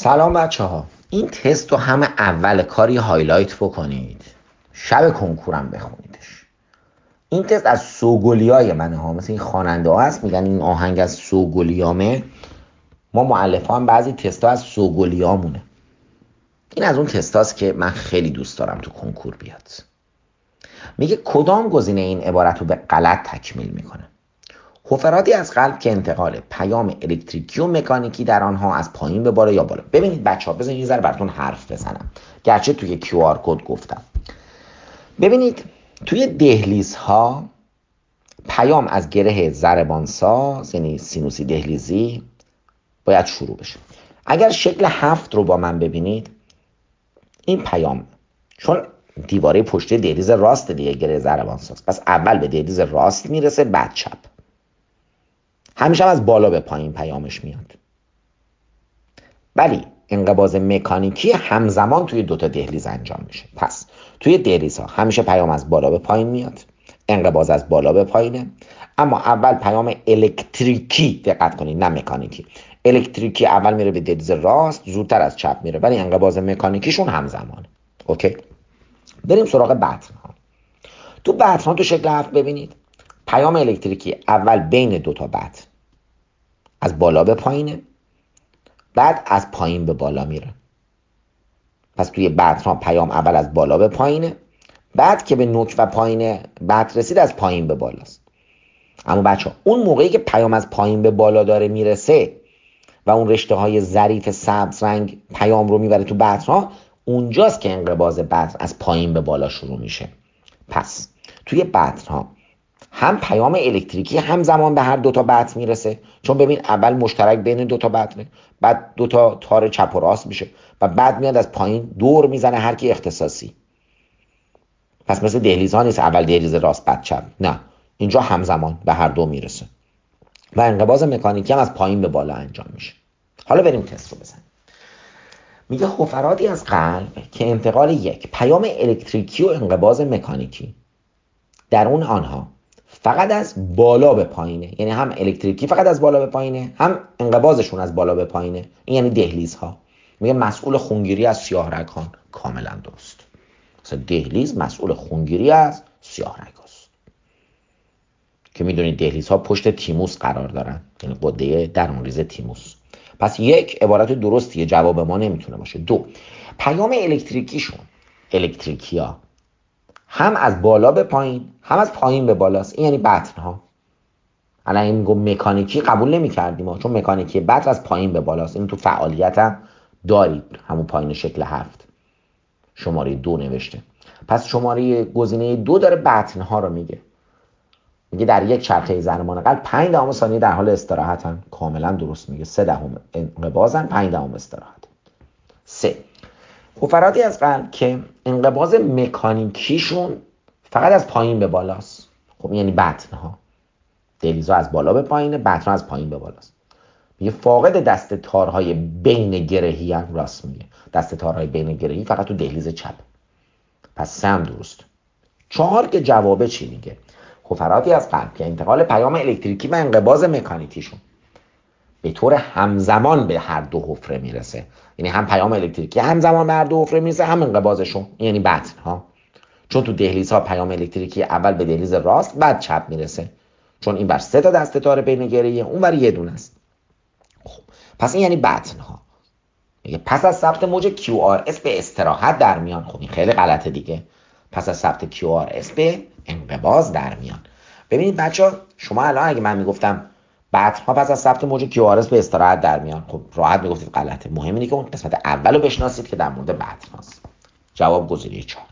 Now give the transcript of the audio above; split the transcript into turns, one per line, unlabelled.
سلام بچه ها، این تست رو همه اول کاری هایلایت بکنید، شب کنکورم بخونیدش. این تست از سوگلیای منه ها، مثل این خواننده ها هست میگن این آهنگ از سوگلیامه. ما مؤلف ها هم بعضی تست ها از سوگلیامونه. این از اون تست هاست که من خیلی دوست دارم تو کنکور بیاد. میگه کدام گزینه این عبارت رو به غلط تکمیل میکنه؟ حفراتی از قلب که انتقال پیام الکتریکی و مکانیکی در آنها از پایین به بالا یا بالا. ببینید بچه‌ها، بذارید یه ذره براتون حرف بزنم، گرچه توی QR کد گفتم. ببینید توی دهلیزها پیام از گره ضربانساز، یعنی سینوسی دهلیزی، باید شروع بشه. اگر شکل 7 رو با من ببینید، این پیام چون دیواره پشتی دهلیز راست دیگه گره ضربانساز، پس اول به دهلیز راست میرسه، بعد چپ. همیشه از بالا به پایین پیامش میاد. ولی انقباض مکانیکی همزمان توی دوتا دهلیز انجام میشه. پس توی دهلیزها همیشه پیام از بالا به پایین میاد، انقباض از بالا به پایینه. اما اول پیام الکتریکی، دقت کنید نه مکانیکی، الکتریکی اول میره به دهلیز راست، زودتر از چپ میره، ولی انقباض مکانیکیشون همزمانه. اوکی، بریم سراغ بطن ها. تو بطن ها تو شکل 7 ببینید پیام الکتریکی اول بین دوتا بطن از بالا به پایینه، بعد از پایین به بالا میره. پس توی بطن پیام اول از بالا به پایینه، بعد که به نوک و پایین بطن رسید از پایین به بالاست. اما بچه اون موقعی که پیام از پایین به بالا داره میرسه و اون رشته های ظریف سبز رنگ پیام رو میبره تو بطن، اونجاست که انقباض بطن از پایین به بالا شروع میشه. پس توی بطن هم پیام الکتریکی همزمان به هر دوتا بطن میرسه، چون ببین اول مشترک بین دوتا بطنه، بعد دوتا تار چپ و راست میشه و بعد میاد از پایین دور میزنه هر کی اختصاصی. پس مثل دهلیزها نیست اول دهلیز راست بعد چپ، نه، اینجا همزمان به هر دو میرسه و انقباض مکانیکی هم از پایین به بالا انجام میشه. حالا بریم تست رو بزنیم. میگه حفراتی از قلب که انتقال یک پیام الکتریکی و انقباض مکانیکی در اون آنها فقط از بالا به پایینه، یعنی هم الکتریکی فقط از بالا به پایینه، هم انقباضشون از بالا به پایینه، این یعنی دهلیزها. میگه مسئول خونگیری از سیاه رگ‌ها. کاملا درست. مثلا دهلیز مسئول خونگیری از سیاه رگ‌هاست که میدونید دهلیزها پشت تیموس قرار دارن، یعنی غده درونریز تیموس. پس یک عبارت درستیه، جواب ما نمیتونه باشه. دو، پیام الکتریکیشون، الکتریکیا، هم از بالا به پایین هم از پایین به بالاست، این یعنی بطن ها. الان این میگم مکانیکی قبول نمی‌کردیم ما، چون مکانیکی بطن از پایین به بالاست. این تو فعالیت هم دارید، همون پایین شکل 7 شماره 2 نوشته. پس شماره گزینه 2 داره بطن ها رو میگه در یک چرخه زمان قلب 5 ثانیه در حال استراحتن. کاملا درست میگه. 3 انقباضن، 5 استراحت. 3، حفراتی از قلب که انقباض مکانیکیشون فقط از پایین به بالاست. خب یعنی بطن ها، دهلیزها از بالا به پایینه، بطن ها از پایین به بالاست. میگه فاقد دست تارهای بین گرهی هم، راست میگه، دست تارهای بین گرهی فقط تو دهلیز چپ. پس 3 هم درست. 4 که جوابه چی میگه؟ حفراتی از قلب که انتقال پیام الکتریکی و انقباض مکانیکیشون به طور همزمان به هر دو حفره میرسه، یعنی هم پیام الکتریکی همزمان به هر دو حفره میرسه، هم انقباضشون، یعنی بطن ها. چون تو دهلیزها پیام الکتریکی اول به دهلیز راست بعد چپ میرسه، چون این بر 3 تا دسته تار بین گرهیه، اون بر یه دونه است. خب پس این یعنی بطن ها. میگه پس از ثبت موج QRS به استراحت در میان. خب این خیلی غلطه دیگه. پس از ثبت QRS به انقباض در میان. ببینید بچه‌ها، شما الان اگه من میگفتم بطن ها پس از ثبت موج QRS به استراحت در میان، خب راحت میگفتید غلطه. مهم اینه که اون قسمت اولو بشناسید که در مورد بطن هاست. جواب گزینه 4.